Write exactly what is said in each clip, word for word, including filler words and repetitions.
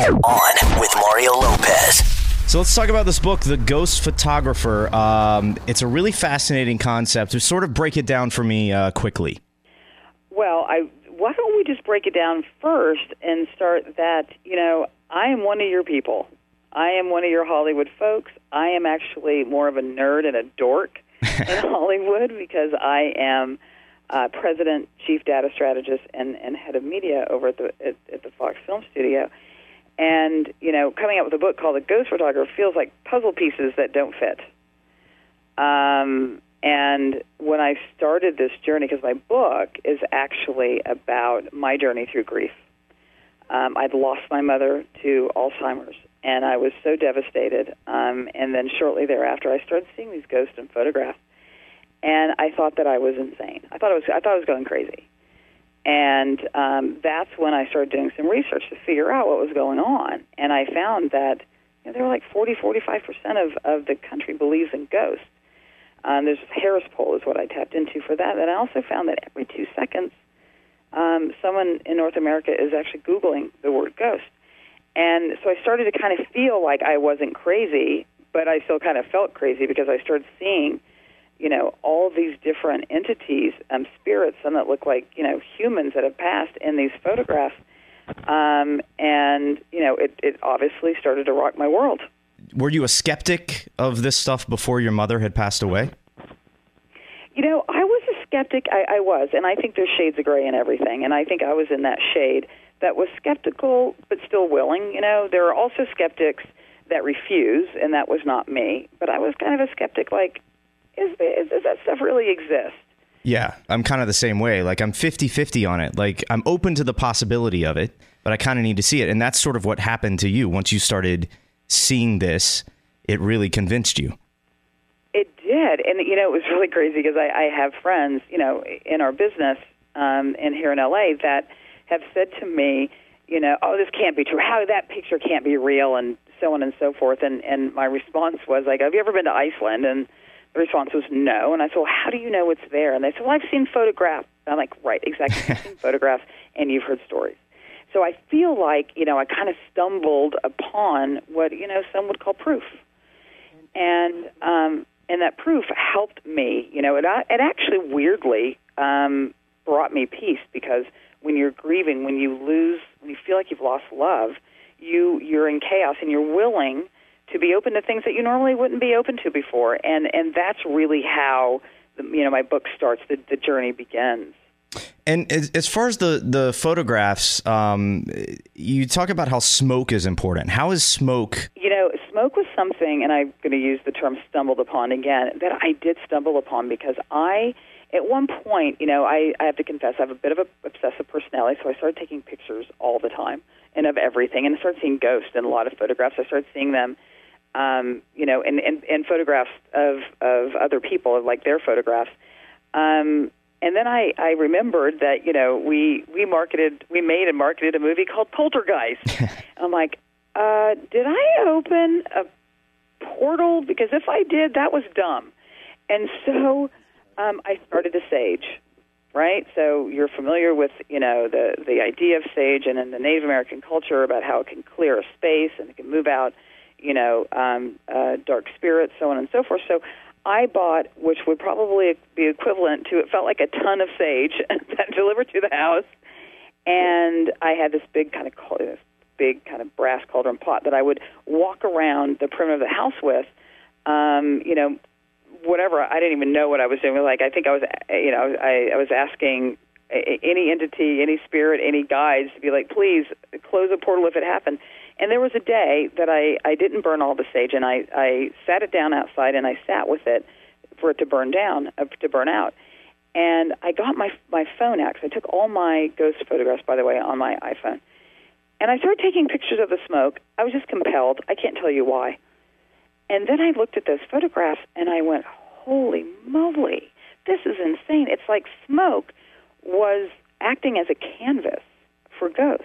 On with Mario Lopez. So let's talk about this book, The Ghost Photographer. Um, it's a really fascinating concept. Just sort of break it down for me uh, quickly. Well, I why don't we just break it down first and start that, you know, I am one of your people. I am one of your Hollywood folks. I am actually more of a nerd and a dork in Hollywood because I am uh, president, chief data strategist, and, and head of media over at the at, at the Fox Film Studio. And, you know, coming up with a book called The Ghost Photographer feels like puzzle pieces that don't fit. Um, and when I started this journey, because my book is actually about my journey through grief. Um, I'd lost my mother to Alzheimer's, and I was so devastated. Um, and then shortly thereafter, I started seeing these ghosts in photographs, and I thought that I was insane. I thought I was, I thought I was going crazy. And um, that's when I started doing some research to figure out what was going on. And I found that you know, there were like forty, forty-five percent of, of the country believes in ghosts. Um, there's Harris poll is what I tapped into for that. And I also found that every two seconds, um, someone in North America is actually Googling the word ghost. And so I started to kind of feel like I wasn't crazy, but I still kind of felt crazy because I started seeing you know, all these different entities, um, spirits, some that look like, you know, humans that have passed in these photographs. Um, and, you know, it, it obviously started to rock my world. Were you a skeptic of this stuff before your mother had passed away? You know, I was a skeptic. I, I was, and I think there's shades of gray in everything. And I think I was in that shade that was skeptical but still willing. You know, there are also skeptics that refuse, and that was not me. But I was kind of a skeptic like, Is, is, does that stuff really exist? Yeah, I'm kind of the same way. Like, I'm fifty-fifty on it. Like, I'm open to the possibility of it, but I kind of need to see it. And that's sort of what happened to you. Once you started seeing this, it really convinced you. It did. And, you know, it was really crazy because I, I have friends, you know, in our business um, and here in L A that have said to me, you know, oh, this can't be true. How that picture can't be real and so on and so forth. And, and my response was like, have you ever been to Iceland? And the response was no. And I said, well, how do you know it's there? And they said, well, I've seen photographs. I'm like, right, exactly. You've seen photographs and you've heard stories. So I feel like, you know, I kind of stumbled upon what, you know, some would call proof. And um, and that proof helped me. You know, it, it actually weirdly um, brought me peace because when you're grieving, when you lose, when you feel like you've lost love, you, you're in chaos and you're willing to be open to things that you normally wouldn't be open to before. And and that's really how, the, you know, my book starts, the, the journey begins. And as, as far as the, the photographs, um, you talk about how smoke is important. How is smoke? You know, smoke was something, and I'm going to use the term stumbled upon again, that I did stumble upon because I, at one point, you know, I, I have to confess, I have a bit of an obsessive personality, so I started taking pictures all the time and of everything, and I started seeing ghosts in a lot of photographs. I started seeing them Um, you know, and, and, and photographs of, of other people, like their photographs. Um, and then I, I remembered that, you know, we, we marketed, we made and marketed a movie called Poltergeist. I'm like, uh, did I open a portal? Because if I did, that was dumb. And so um, I started a sage, right? So you're familiar with, you know, the, the idea of sage and in the Native American culture about how it can clear a space and it can move out, you know, um, uh, dark spirits, so on and so forth. So I bought, which would probably be equivalent to, it felt like a ton of sage that delivered to the house. And I had this big kind of this big kind of brass cauldron pot that I would walk around the perimeter of the house with, um, you know, whatever. I didn't even know what I was doing. Like, I think I was, you know, I, I was asking any entity, any spirit, any guides to be like, please close a portal if it happened. And there was a day that I, I didn't burn all the sage, and I, I sat it down outside, and I sat with it for it to burn down, uh, to burn out. And I got my my phone out, because I took all my ghost photographs, by the way, on my iPhone. And I started taking pictures of the smoke. I was just compelled. I can't tell you why. And then I looked at those photographs, and I went, holy moly, this is insane. It's like smoke was acting as a canvas for ghosts.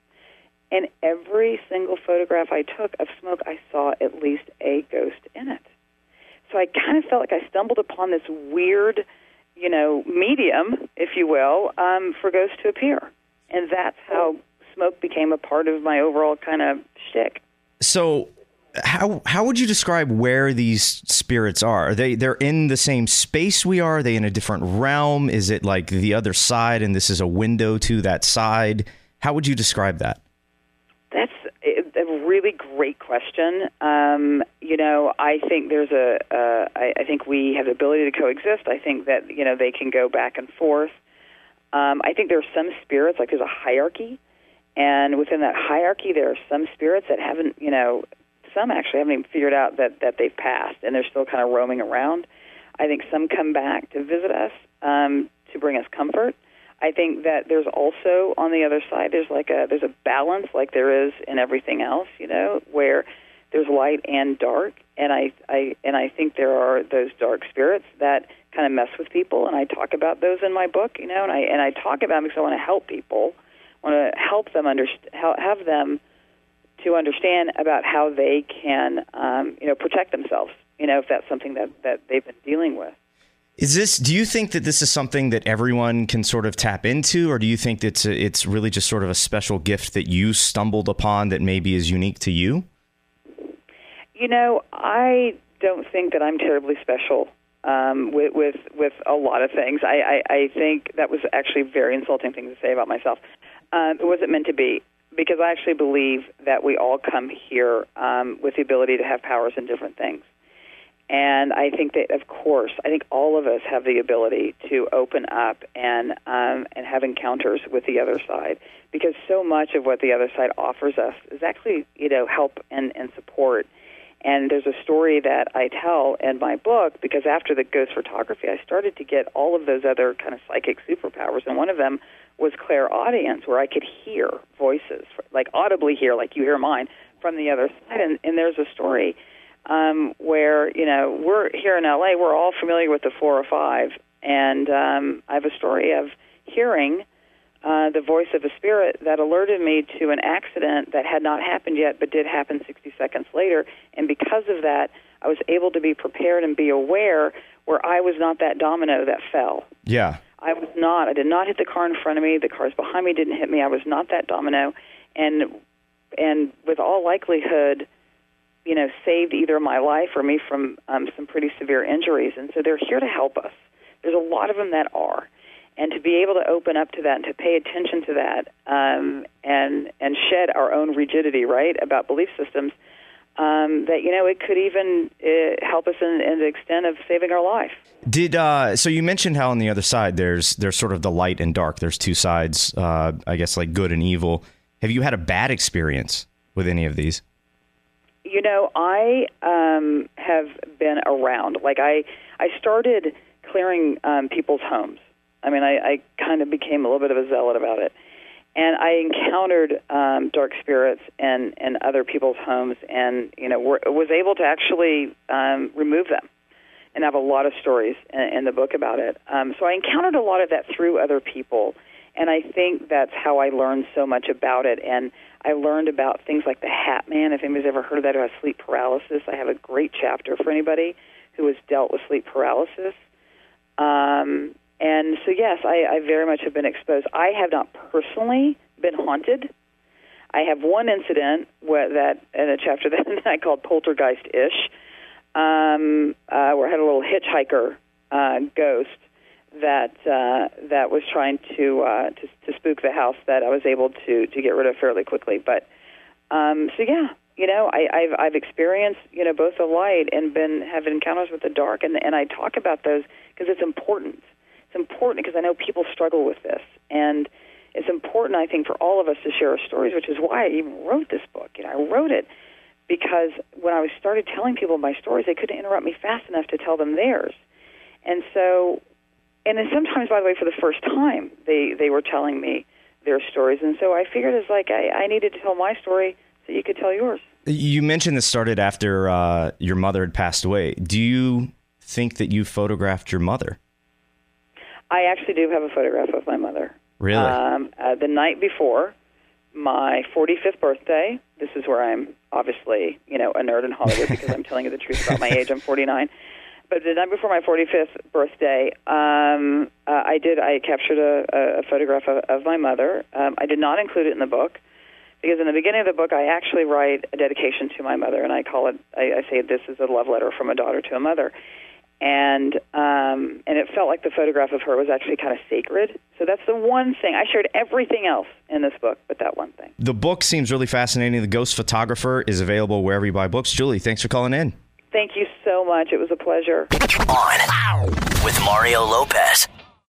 And every single photograph I took of smoke, I saw at least a ghost in it. So I kind of felt like I stumbled upon this weird, you know, medium, if you will, um, for ghosts to appear. And that's how smoke became a part of my overall kind of shtick. So how how would you describe where these spirits are? Are they they're in the same space we are? Are they in a different realm? Is it like the other side and this is a window to that side? How would you describe that? That's a really great question. Um, you know, I think there's a, uh, I, I think we have the ability to coexist. I think that, you know, they can go back and forth. Um, I think there are some spirits, like there's a hierarchy, and within that hierarchy there are some spirits that haven't, you know, some actually haven't even figured out that, that they've passed, and they're still kind of roaming around. I think some come back to visit us, um, to bring us comfort. I think that there's also, on the other side, there's like a there's a balance like there is in everything else, you know, where there's light and dark, and I, I and I think there are those dark spirits that kind of mess with people, and I talk about those in my book, you know, and I and I talk about them because I want to help people, I want to help them understand, have them to understand about how they can, um, you know, protect themselves, you know, if that's something that, that they've been dealing with. Is this? Do you think that this is something that everyone can sort of tap into, or do you think that it's a, it's really just sort of a special gift that you stumbled upon that maybe is unique to you? You know, I don't think that I'm terribly special um, with, with with a lot of things. I, I, I think that was actually a very insulting thing to say about myself. Um, it wasn't meant to be, because I actually believe that we all come here um, with the ability to have powers in different things. And I think that, of course, I think all of us have the ability to open up and um, and have encounters with the other side, because so much of what the other side offers us is actually, you know, help and, and support. And there's a story that I tell in my book, because after the ghost photography, I started to get all of those other kind of psychic superpowers, and one of them was clairaudience, where I could hear voices, like audibly hear, like you hear mine, from the other side. And, and there's a story Um, where, you know, we're here in L A, we're all familiar with the four oh five, and um, I have a story of hearing uh, the voice of a spirit that alerted me to an accident that had not happened yet, but did happen sixty seconds later, and because of that, I was able to be prepared and be aware where I was not that domino that fell. Yeah. I was not. I did not hit the car in front of me. The cars behind me didn't hit me. I was not that domino, and and with all likelihood, you know, saved either my life or me from um, some pretty severe injuries. And so they're here to help us. There's a lot of them that are. And to be able to open up to that and to pay attention to that um, and and shed our own rigidity, right, about belief systems, um, that, you know, it could even uh, help us in, in the extent of saving our life. Did uh, so you mentioned how on the other side there's there's sort of the light and dark. There's two sides, uh, I guess, like good and evil. Have you had a bad experience with any of these? You know, I um, have been around. Like, I, I started clearing um, people's homes. I mean, I, I kind of became a little bit of a zealot about it. And I encountered um, dark spirits and, and other people's homes, and, you know, were, was able to actually um, remove them. And I have a lot of stories in, in the book about it. Um, so I encountered a lot of that through other people. And I think that's how I learned so much about it. And I learned about things like the Hat Man, if anybody's ever heard of that, who has sleep paralysis. I have a great chapter for anybody who has dealt with sleep paralysis. Um, and so, yes, I, I very much have been exposed. I have not personally been haunted. I have one incident where that in a chapter that I called Poltergeist-ish, um, uh, where I had a little hitchhiker uh, ghost that uh, that was trying to, uh, to to spook the house, that I was able to, to get rid of fairly quickly. But um, so yeah, you know, I, I've I've experienced, you know, both the light and been have encounters with the dark, and and I talk about those because it's important. It's important because I know people struggle with this, and it's important, I think, for all of us to share our stories, which is why I even wrote this book. You know, I wrote it because when I was started telling people my stories, they couldn't interrupt me fast enough to tell them theirs, and so. And then sometimes, by the way, for the first time, they, they were telling me their stories. And so I figured it's like I, I needed to tell my story so you could tell yours. You mentioned this started after uh, your mother had passed away. Do you think that you photographed your mother? I actually do have a photograph of my mother. Really? Um, uh, the night before my forty-fifth birthday, this is where I'm obviously, you know, a nerd in Hollywood because I'm telling you the truth about my age. I'm forty-nine. but the night before my forty-fifth birthday, um, uh, I did. I captured a, a photograph of, of my mother. Um, I did not include it in the book because in the beginning of the book, I actually write a dedication to my mother, and I call it. I, I say this is a love letter from a daughter to a mother, and um, and it felt like the photograph of her was actually kind of sacred. So that's the one thing. I shared everything else in this book, but that one thing. The book seems really fascinating. The Ghost Photographer is available wherever you buy books. Julie, thanks for calling in. Thank you so much. It was a pleasure. On with Mario Lopez.